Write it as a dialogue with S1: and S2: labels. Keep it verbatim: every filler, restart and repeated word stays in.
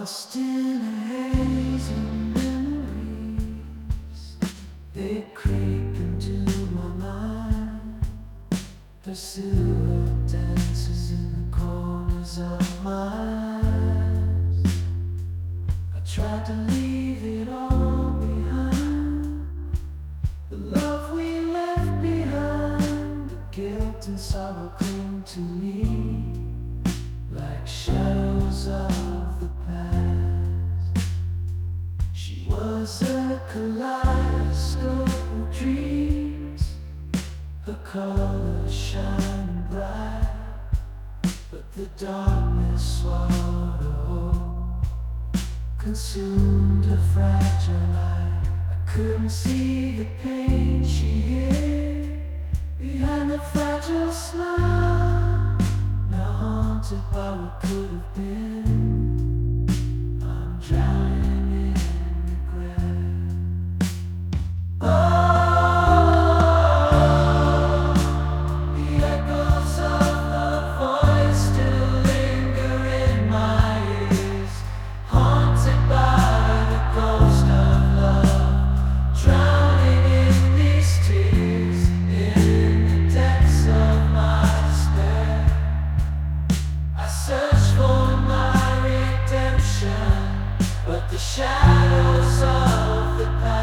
S1: Lost in a haze of memories, they creep into my mind. The silhouette dances in the corners of my eyes. I tried to leave it all behind, the love we left behind. The guilt and sorrow cling to me like shadows of the past. She was a kaleidoscope of dreams, her colors shining bright, but the darkness swallowed her whole, consumed her fragile life. I couldn't see the pain she hid behind the fragile smile, now haunted by what could have been. I'm drowning in regret. Oh, the echoes of the voice still linger in my ears, haunted by the ghost of love, drowning in these tears, in the depths of my despair. I search for my redemption, but the shadows of the past